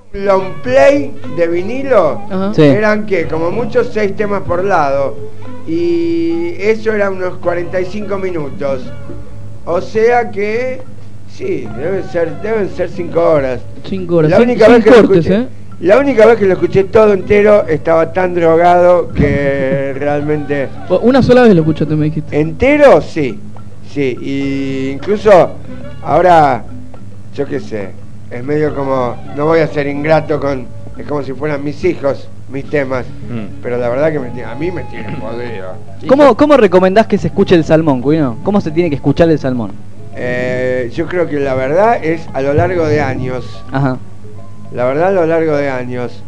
long play de vinilo. Sí. Eran que como muchos 6 temas por lado, y eso era unos 45 minutos, o sea que sí, deben ser 5 horas. 5 horas, La única sin vez que lo cortes, escuché, la única vez que lo escuché todo entero estaba tan drogado que realmente... Una sola vez lo escuchaste, me dijiste. ¿Entero? Sí, y incluso ahora, yo qué sé, es medio como, no voy a ser ingrato es como si fueran mis hijos, mis temas, pero la verdad que a mí me tienen podrido. ¿Cómo recomendás que se escuche el salmón, Cuino? ¿Cómo se tiene que escuchar el salmón? Yo creo que la verdad es a lo largo de años. Ajá. La verdad a lo largo de años.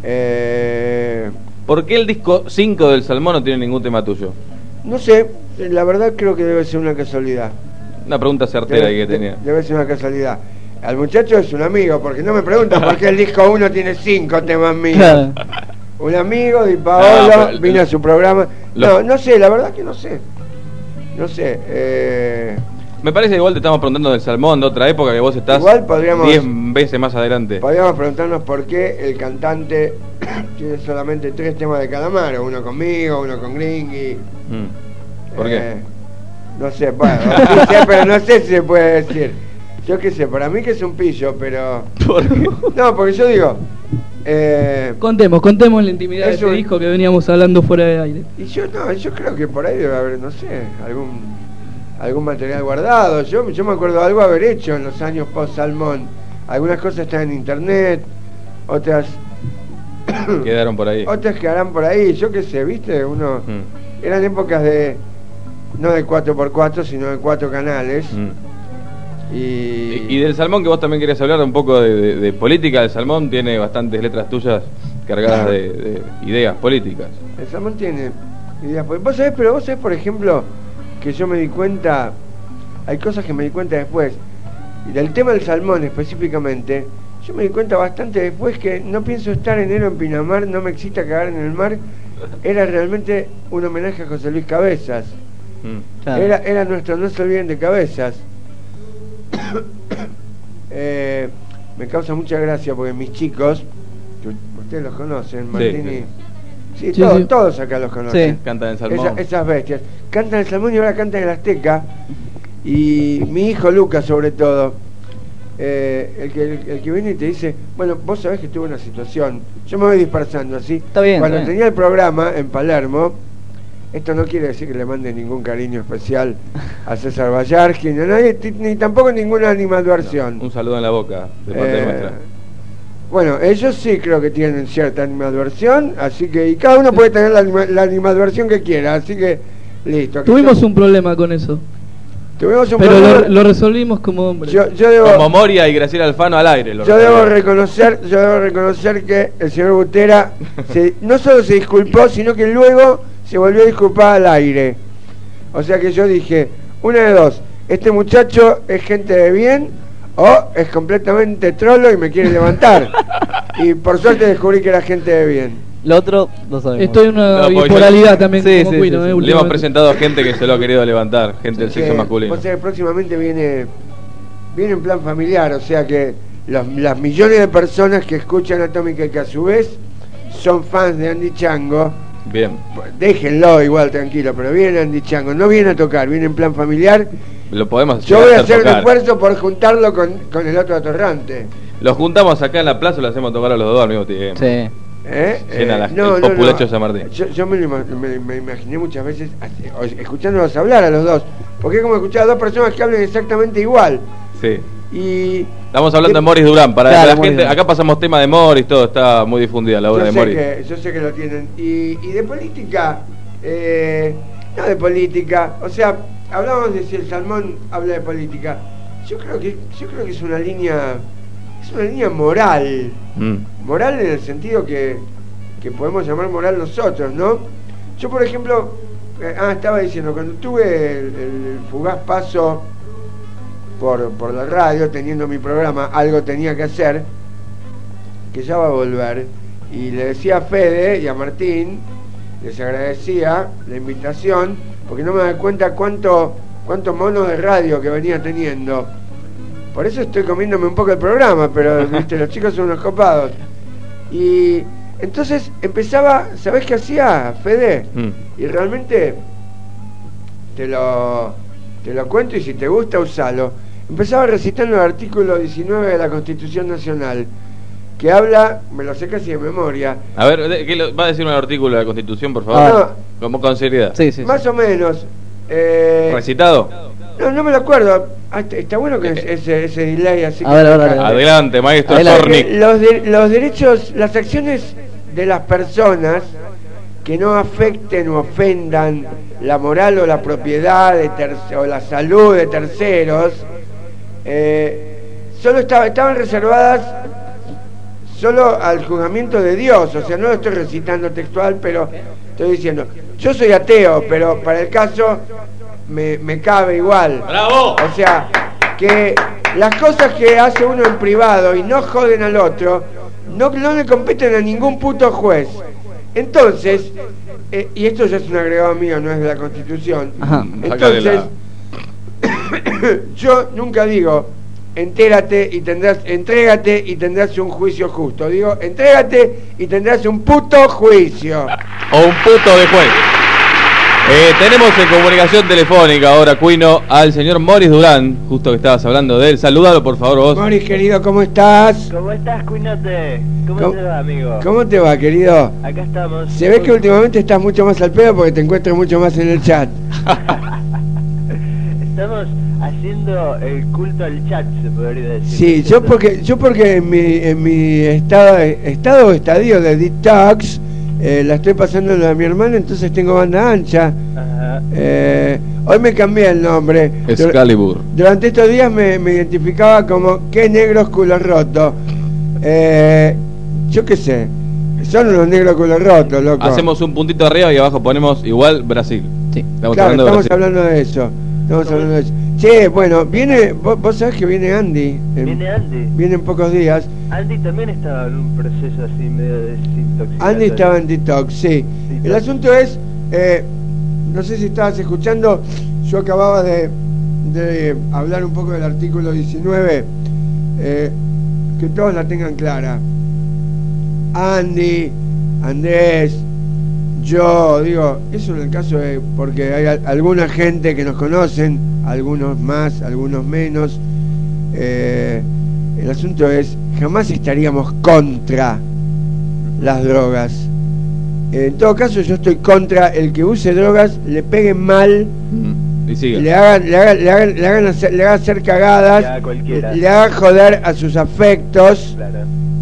¿Por qué el disco 5 del Salmón no tiene ningún tema tuyo? No sé, la verdad creo que debe ser una casualidad. Una pregunta certera que tenía. Debe ser una casualidad. Al muchacho es un amigo, porque no me pregunta por qué el disco 1 tiene 5 temas míos. Claro. Un amigo de Paolo pero vino a su programa. No sé, la verdad que no sé. No sé. Me parece que igual te estamos preguntando del Salmón de otra época, que vos estás Igual podríamos- 10 veces más adelante. Podríamos preguntarnos por qué el cantante tiene solamente 3 temas de Calamaro. Uno conmigo, uno con Gringy. ¿Por qué? No sé, bueno, no sé, pero no sé si se puede decir. Yo qué sé, para mí que es un pillo, pero... ¿Por qué? No, porque yo digo... Contemos la intimidad de Eso- este disco que veníamos hablando fuera de aire. Y yo creo que por ahí debe haber, no sé, algún material guardado. Yo me acuerdo de algo haber hecho en los años post Salmón. Algunas cosas están en internet, otras Quedaron por ahí. otras quedarán por ahí, yo qué sé, ¿viste? Eran épocas no de 4x4, sino de 4 canales. Y del Salmón, que vos también querías hablar un poco de política. El Salmón tiene bastantes letras tuyas cargadas de ideas políticas. El Salmón tiene ideas. Vos sabés, por ejemplo, que yo me di cuenta, hay cosas que me di cuenta después, y del tema del Salmón específicamente, yo me di cuenta bastante después que No pienso estar enero en Pinamar, no me excita cagar en el mar, era realmente un homenaje a José Luis Cabezas. Claro. Era nuestro No se olviden de Cabezas. Me causa mucha gracia porque mis chicos, que ustedes los conocen, Martini, sí, todos acá los conocen. Sí. Cantan el Salmón. Esas bestias cantan el Salmón y ahora cantan el Azteca. Y mi hijo Lucas, sobre todo, el que viene y te dice, bueno, vos sabés que tuve una situación, yo me voy dispersando así. Está bien, Cuando está bien. tenía el programa en Palermo, esto no quiere decir que le mande ningún cariño especial a César Bayarsky, ni a nadie, ni tampoco ninguna animadversión. Un saludo en la boca de parte nuestra. Bueno, ellos sí creo que tienen cierta animadversión, así que, y cada uno puede tener la animadversión que quiera, así que listo. Tuvimos un problema con eso, Tuvimos un pero problema. lo resolvimos como hombres. Yo debo, Como Moria y Graciela Alfano al aire. yo debo reconocer que el señor Butera no solo se disculpó, sino que luego se volvió a disculpar al aire. O sea que yo dije, una de dos, este muchacho es gente de bien o es completamente trolo y me quiere levantar. Y por suerte descubrí que era gente de bien. Lo otro, lo sabemos. Estoy en una No, porque bipolaridad yo- también Sí, como sí, Cuino, sí, sí. Le hemos últimamente. presentado a gente que se lo ha querido levantar, gente del sexo masculino. O sea, próximamente viene en plan familiar, o sea que las millones de personas que escuchan Atómica y que a su vez son fans de Andy Chango, Bien. déjenlo igual tranquilo, pero viene Andy Chango, no viene a tocar, viene en plan familiar. Lo podemos Yo voy a hacer un tocar. esfuerzo por juntarlo con el otro atorrante. Lo juntamos acá en la plaza y lo hacemos tocar a los dos al mismo tiempo. Sí. Llena el populacho de San Martín. Yo me imaginé muchas veces escuchándolos hablar a los dos, porque es como escuchar a dos personas que hablen exactamente igual. Sí. Y Estamos hablando de Morris Durán. Para Claro, que la Morris gente, Durán. acá pasamos tema de Morris, todo está muy difundida la obra de Morris. yo sé que lo tienen. Y de política, no de política, o sea, hablamos de si el Salmón habla de política. Yo creo que es una línea moral. Moral en el sentido que podemos llamar moral nosotros, ¿no? Yo, por ejemplo, estaba diciendo, cuando tuve el fugaz paso por la radio, teniendo mi programa, algo tenía que hacer, que ya va a volver, y le decía a Fede y a Martín, les agradecía la invitación, porque no me da cuenta cuántos monos de radio que venía teniendo. Por eso estoy comiéndome un poco el programa, pero ¿viste? Los chicos son unos copados. Y entonces empezaba, ¿sabés qué hacía, Fede? Y realmente te lo cuento, y si te gusta, usalo. Empezaba recitando el artículo 19 de la Constitución Nacional, que habla, me lo sé casi de memoria. A ver, ¿va a decir un artículo de la Constitución, por favor? Como con seriedad. Sí, sí. Más o menos. ¿Recitado? No me lo acuerdo. Está bueno que ese delay así. A ver, Adelante, maestro Adelante. Zornik. Los derechos, las acciones de las personas que no afecten o ofendan la moral o la propiedad o la salud de terceros, solo estaban reservadas solo al juzgamiento de Dios. O sea, no lo estoy recitando textual, pero estoy diciendo, yo soy ateo, pero para el caso me cabe igual. ¡Bravo! O sea, que las cosas que hace uno en privado y no joden al otro, no le competen a ningún puto juez. Entonces, y esto ya es un agregado mío, no es de la Constitución. Ajá. Entonces, yo nunca digo, entrégate y tendrás un juicio justo. Digo, entrégate y tendrás un puto juicio. O un puto de juez. Tenemos en comunicación telefónica ahora, Cuino, al señor Moris Durán, justo que estabas hablando de él. Salúdalo, por favor, vos. Moris, querido, ¿cómo estás? ¿Cómo estás, Cuinote? ¿Cómo te va, amigo? ¿Cómo te va, querido? Acá estamos. Se ve que últimamente estás mucho más al pedo porque te encuentro mucho más en el chat. Estamos haciendo el culto al chat, se podría decir. Sí, yo porque en mi estadio de detox, la estoy pasando lo de mi hermano, entonces tengo banda ancha. Ajá. Hoy me cambié el nombre. Excalibur. Durante estos días me identificaba como qué negros culo roto. Yo qué sé, son unos negros culo rotos, loco. Hacemos un puntito arriba y abajo ponemos igual Brasil. Sí. Estamos hablando de eso. Che, bueno, vos sabés que viene Andy. ¿Viene Andy? Viene en pocos días. Andy también estaba en un proceso así medio de desintoxicación. Andy estaba en detox, sí. El asunto es, no sé si estabas escuchando, yo acababa de hablar un poco del artículo 19, que todos la tengan clara. Andy, Andrés, yo digo, eso en el caso de, porque hay alguna gente que nos conocen, algunos más, algunos menos. El asunto es, jamás estaríamos contra las drogas. En todo caso, yo estoy contra el que use drogas, le peguen mal, Y sigue. le hagan hacer cagadas, le hagan joder a sus afectos. Claro.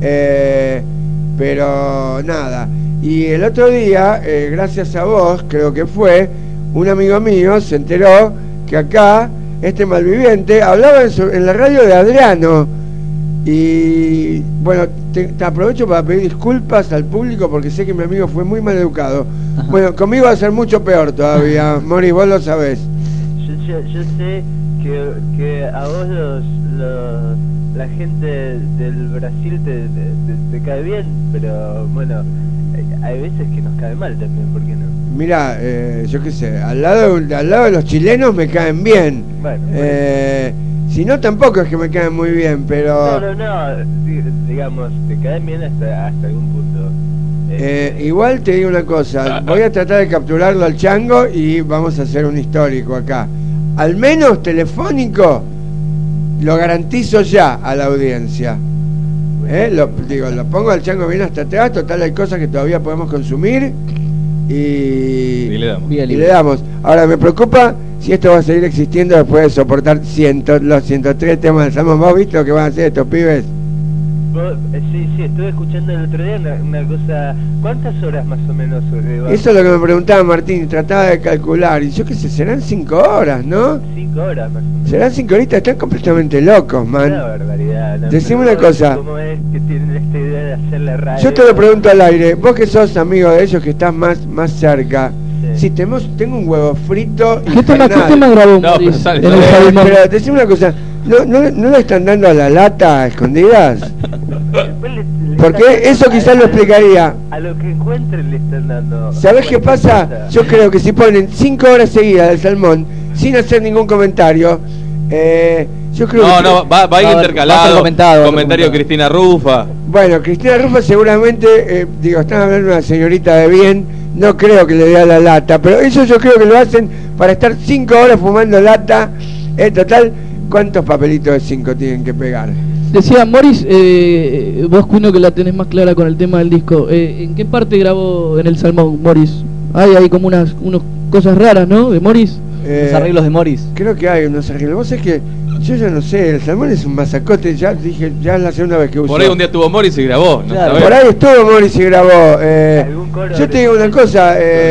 Pero nada. Y el otro día, gracias a vos, creo que fue, un amigo mío se enteró que acá este malviviente hablaba en la radio de Adriano. Y bueno, te aprovecho para pedir disculpas al público porque sé que mi amigo fue muy mal educado. Ajá. Bueno, conmigo va a ser mucho peor todavía. Mori, vos lo sabés. Yo sé que a vos la gente del Brasil te cae bien, pero bueno, hay veces que nos cae mal también, ¿por qué no? Mira, yo qué sé, al lado de los chilenos me caen bien. Bueno, si no, tampoco es que me caen muy bien, pero... No, digamos, te caen bien hasta algún punto. Igual te digo una cosa, voy a tratar de capturarlo al chango y vamos a hacer un histórico acá. Al menos telefónico, lo garantizo ya a la audiencia. Lo pongo al chango bien hasta atrás, total hay cosas que todavía podemos consumir y le damos. Ahora me preocupa si esto va a seguir existiendo después de soportar los 103 temas del Salmón. ¿Vos viste lo que van a hacer estos pibes? Sí, estuve escuchando el otro día una cosa. ¿Cuántas horas más o menos? Eso es lo que me preguntaba Martín, trataba de calcular. Y yo qué sé, serán 5 horas, ¿no? 5 horas más o menos. Serán 5 horitas, están completamente locos, man. Una barbaridad. Decime una cosa. ¿Cómo es que tienen esta idea de hacerle radio? Yo te lo pregunto al aire, vos que sos amigo de ellos, que estás más cerca. Sí. Si tengo un huevo frito y ¿Qué tema grabó No, Moris? pero sale, En sale. el Salmón. pero decime una cosa, ¿no le están dando a la lata a escondidas? Después le Porque están eso dando quizás lo explicaría. A lo que encuentren le están dando. ¿Sabés qué pasa? Yo creo que si ponen 5 horas seguidas del Salmón sin hacer ningún comentario, Yo creo No, que... no, va a ir va a ser intercalado. comentado, va a ser Comentario comentado. Cristina Rufa. Bueno, Cristina Rufa seguramente, están hablando de una señorita de bien, no creo que le dé a la lata, pero eso yo creo que lo hacen para estar 5 horas fumando lata. Total, ¿cuántos papelitos de 5 tienen que pegar? Decía Morris, vos Cuino que la tenés más clara con el tema del disco, ¿en qué parte grabó en el Salmón Morris? Hay como unas cosas raras, ¿no? De Morris. Los arreglos de Morris. Creo que hay unos arreglos. Vos sabés que yo ya no sé, el Salmón es un masacote, ya dije, ya es la segunda vez que uso. Por ahí un día estuvo Morris y grabó. ¿No? Claro. ¿Sabés? Por ahí estuvo Morris y grabó. ¿Algún coro Yo te digo una cosa,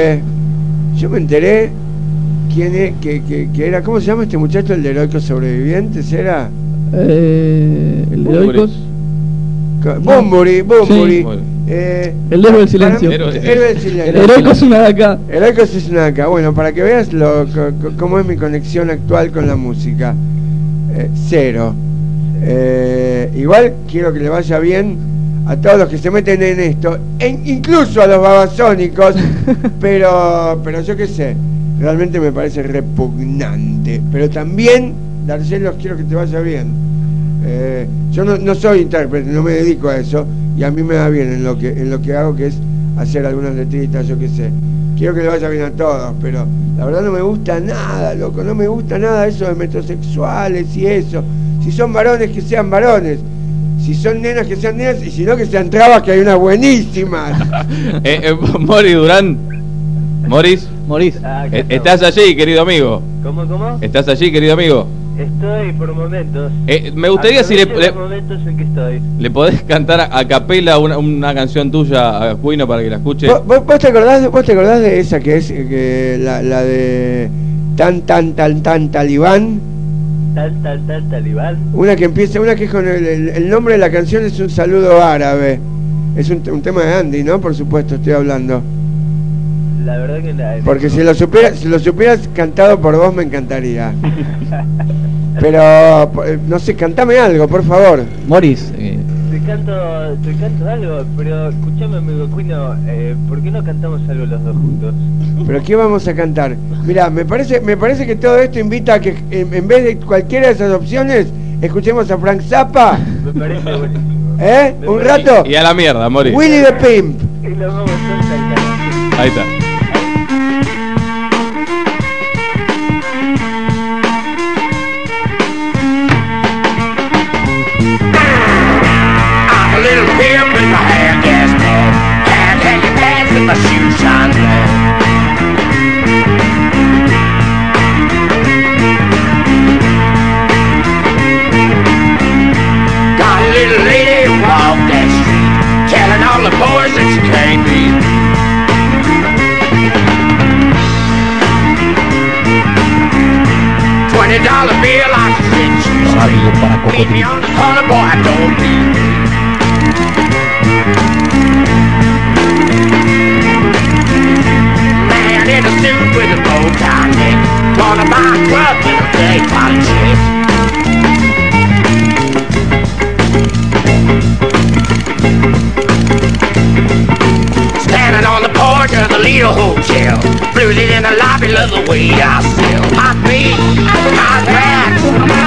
yo me enteré quién es, que era, ¿cómo se llama este muchacho, el de Heroicos Sobrevivientes? ¿Era? El Bunbury. Heroicos. Bunbury. Sí. El héroe del silencio. Héroe del silencio. El Heroicos es una de acá. Heroicos es una acá. Bueno, para que veas cómo es mi conexión actual con la música. Cero. Igual quiero que le vaya bien a todos los que se meten en esto, incluso a los babasónicos, pero yo qué sé, realmente me parece repugnante. Pero también, Darcelos, quiero que te vaya bien. Yo no soy intérprete, no me dedico a eso, y a mí me va bien en lo que hago, que es hacer algunas letritas, yo qué sé. Quiero que le vaya bien a todos, pero la verdad no me gusta nada, loco, no me gusta nada eso de metrosexuales y eso. Si son varones, que sean varones. Si son nenas, que sean nenas, y si no, que sean trabas, que hay unas buenísimas. Morris Durán. Morris, Morís. Acá ¿estás allí, querido amigo? ¿Cómo? ¿Estás allí, querido amigo? Estoy por momentos. Me gustaría si Aprovecho los momentos en que estoy. le podés cantar a capela una canción tuya a Cuino para que la escuche. ¿Vos te acordás de esa que es la de tan talibán? Tal talibán. Una que es con el nombre de la canción es un saludo árabe. Es un tema de Andy, ¿no? Por supuesto, estoy hablando. La verdad que Porque si lo supieras cantado por vos me encantaría. Pero no sé, cantame algo, por favor. Morris, Te canto algo, pero escuchame, amigo Cuino, ¿por qué no cantamos algo los dos juntos? ¿Pero qué vamos a cantar? Mirá, me parece que todo esto invita a que en vez de cualquiera de esas opciones escuchemos a Frank Zappa. Me parece buenísimo. ¿Un rato? Y a la mierda, Morris. Willy the Pimp. Y lo vamos a cantar. Ahí está. I'm a little pimp with my hair gas man. Can't hang your pants with my shoes shine black. Got a little lady who walk that street, telling all the boys that she can't beat. $20 bill, I said she's Radio para free. Meet me Cocodrilo. on the corner, boy, I don't need me. Man in a suit with a bow tie neck, gonna buy a truck with a big body check. Standing on the porch of the Lido Hotel, blues in the lobby, love the way I sell my feet, my back,